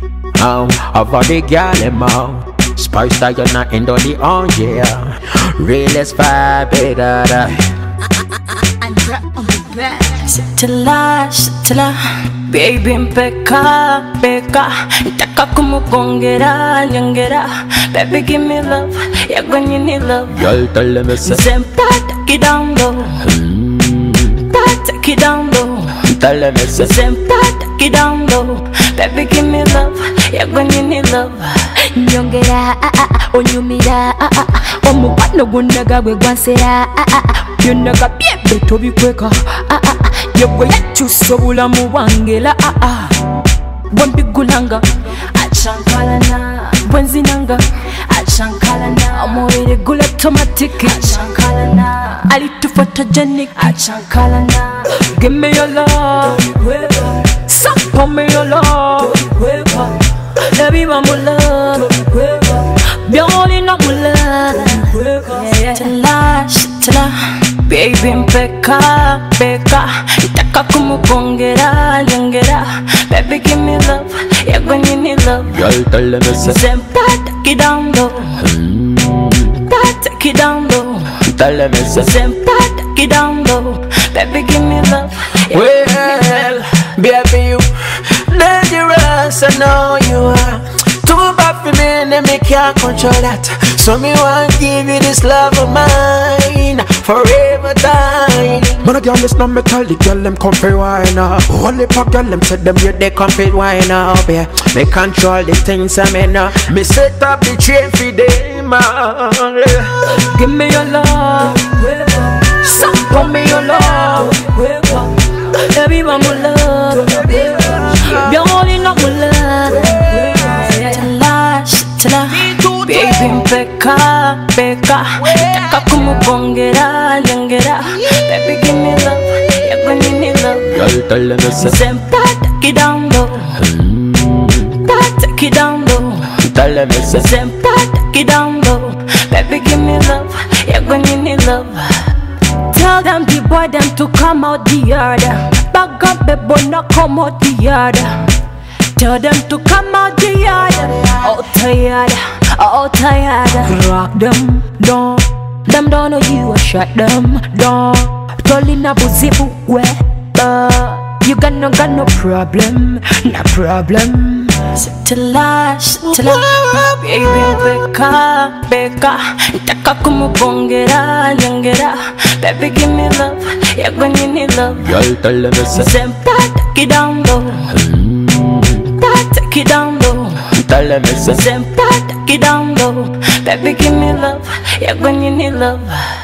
Over the girl them out. Spice that you're not in the on, yeah. Realest vibe, better. Sitila, baby mpeka, Itaka kumukongera, nyongera. Baby give me love, yeah when you need love. Girl tell them it's Zempa, take it down low. Take it down low. Tell them it's Zempa, take it down low. Baby give me love, yeah when you need love. Nyongera, onyumira, omupano gunaga gwe gwansera, byonaga byebbe tobikweka, yegwe yakyusa obulamu bwange la, bwembigulanga achankalana, bwenzinanga achankalana, omubiri gula automatic achankalana, alitu photogenic achankalana. Give me your love, suck on me your love, baby mama love, biolina mula, tila, baby mpeka, Itaka kumukongera, nyongera. Baby give me love, yeah when you need love. Girl tell them it's Zempa, take it down low. Take it down low. Tell them it's Zempa, take it down low. Baby give me love, yeah. Well, baby you dangerous, I know you are. Too bad for me and me can't control that. So me want give you this love of mine, forever dying. Man a girl listen me tell the girl them come for wine up. Only pop girl them said them yeah they come for wine up. Yeah, me control the things I mean me set up the chain for them. Give me your love, suck on me your love, baby mama love, biolina mula, tila, baby mpeka, Itaka kumukongera, nyongera. Baby give me love, yeah when you need love. Girl tell them it's Zempa, take it down low. Take it down low. Tell them it's Zempa, take it down low. Baby give me love, yeah when you need love. Tell them the boy them to come out the yard. Back up the boy not come out the yard. Tell them to come out the yard. All tired. Rock them down. Them don't know you, I shut them down. Tolling a buzibu we. You got no problem, no problem. Tila, baby mpeka, Itaka kumukongera, nyongera. Baby give me love, yeah when you need love. Girl tell them it's Zempa, take it down low. Take it down low. Tell them it's Zempa, take it down low. Baby give me love, yeah when you need love.